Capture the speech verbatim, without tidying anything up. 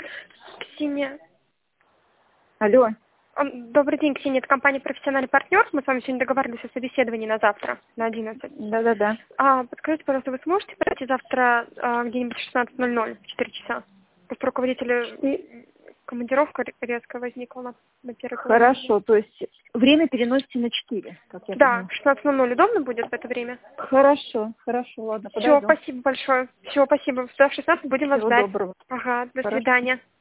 Ксения. Алло. Ам, Добрый день, Ксения, это компания «Профессиональный партнер». Мы с вами сегодня договаривались о собеседовании на завтра, на одиннадцать. Да-да-да. А, подскажите, пожалуйста, вы сможете прийти завтра а, где-нибудь в шестнадцать ноль ноль, в четыре часа? Просто руководителя И- командировка резко возникла на, на первой половине. Хорошо, то есть время переносите на четыре, как я Да, понимаю. в шестнадцать ноль ноль удобно будет в это время? Хорошо, хорошо, ладно, Все, подойду. спасибо большое. Все, спасибо. В шестнадцать будем вас Всего ждать. доброго. Ага, до Хорошо. свидания.